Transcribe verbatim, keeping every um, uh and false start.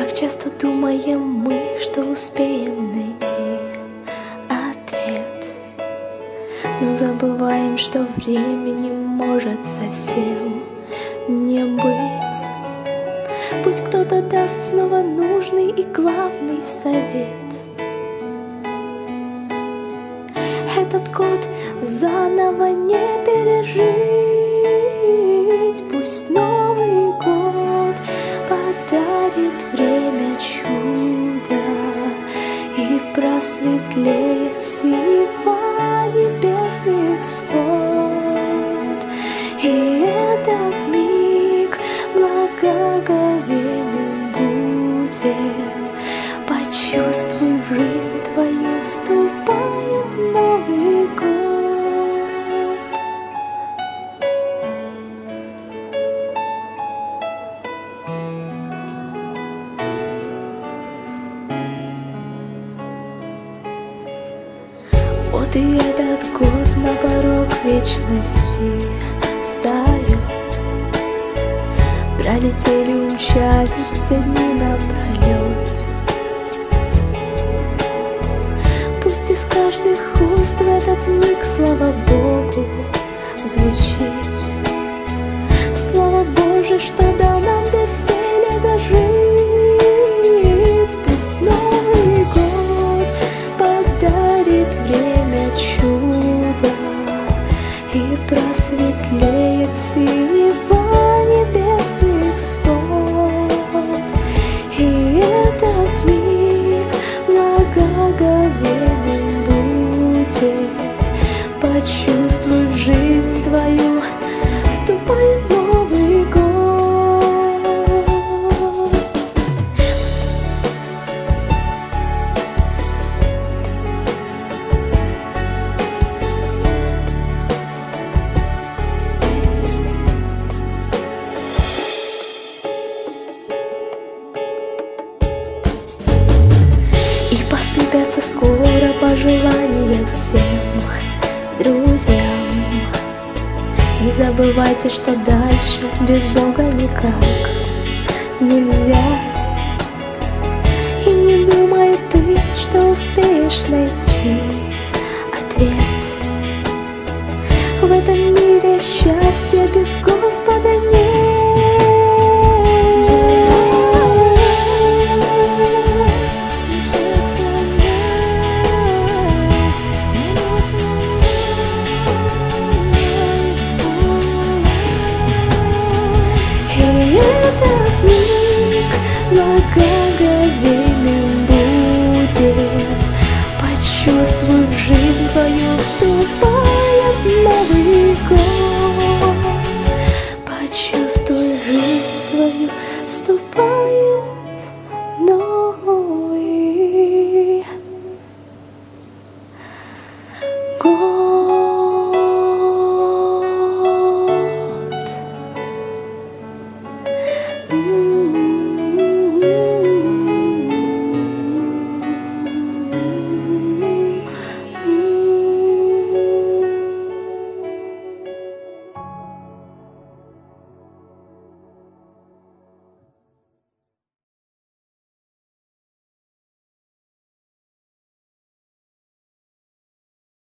Так часто думаем мы, что успеем найти ответ, но забываем, что времени может совсем не быть. Пусть кто-то даст снова нужный и главный совет. Этот год заново не пережить. Пусть Новый год подарит время чуда и просветлеет синева небесных свод. И этот миг благоговейным будет. Почувствуй, жизнь твою вступает Новый год. Вот и этот год на порог вечности встает. Пролетели, умчались все дни напролет. Пусть из каждых уст в этот миг слава Богу звучит. Слава Боже, что дал нам доселе дожить. Пусть Новый год подарит время чуда и просветлеет синева небесных свод. И этот миг благоговейным будет. Почувствуй, в жизнь твою вступает Новый год. И посыпятся скоро пожелания всем друзьям. Не забывайте, что дальше без Бога никак нельзя. И не думай ты, что успеешь найти ответ. В этом мире счастья без Господа нет. Этот миг благоговейным будет. Почувствуй, в жизнь твою вступает Новый год. Почувствуй, в жизнь твою вступает Новый год. Mm.